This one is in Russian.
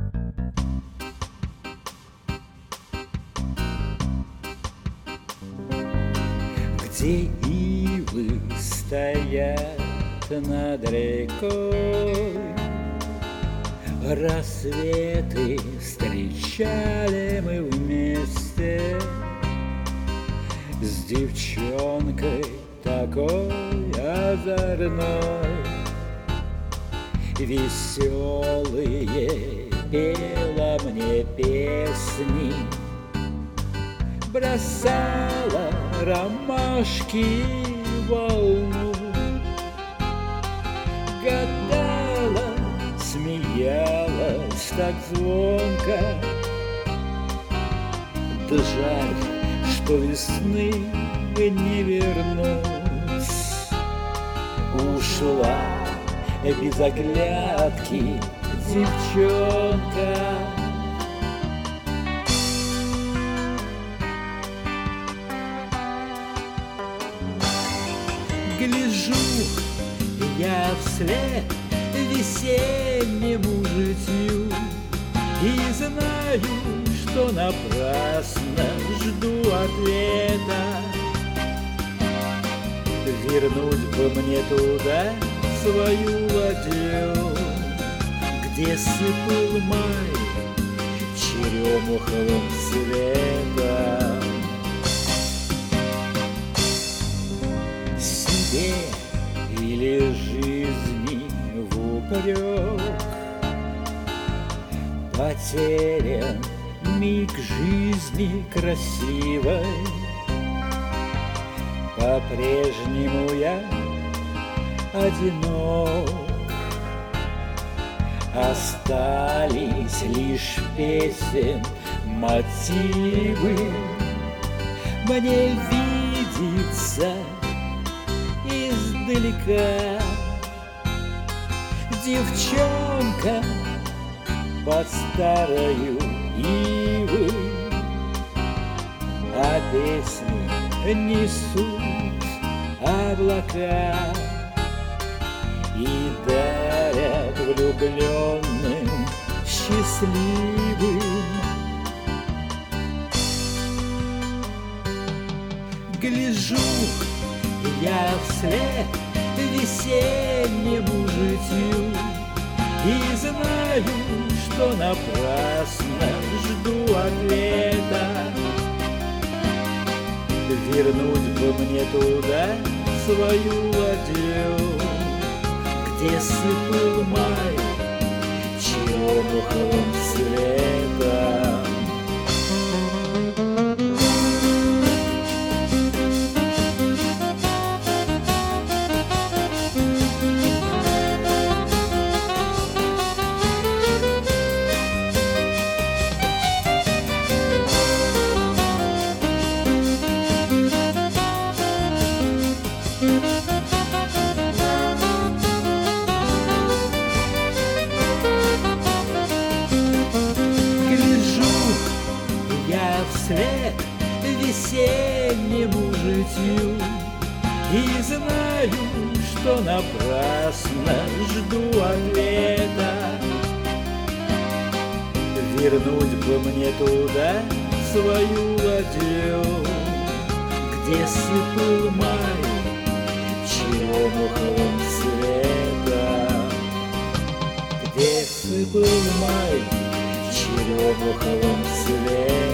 Где ивы стоят над рекой, рассветы встречали мы вместе с девчонкой такой озорной. Веселые пела мне песни, бросала ромашки в волну, гадала, смеялась так звонко. Да жаль, что весны не вернусь. Ушла без оглядки девчонка. Гляжу я вслед весеннему житью и знаю, что напрасно жду ответа. Вернуть бы мне туда свою ладью, где сыпал май черемуховым цветом. Себе или жизни в упрек потерян миг жизни красивой. По-прежнему я одинок, остались лишь песен мотивы. Мне видится издалека девчонка под старою ивы, а песни несут облака и дарят влюбленным счастливым. Гляжу я вслед весеннему житью и знаю, что напрасно жду ответа. Вернуть бы мне туда свою ладью, где сыпал май черемуховым цветом. Вслед весеннему житью и знаю, что напрасно жду ответа. Вернуть бы мне туда свою ладью, где сыпал май черемуховым цветом, где сыпал май черемуховым цветом.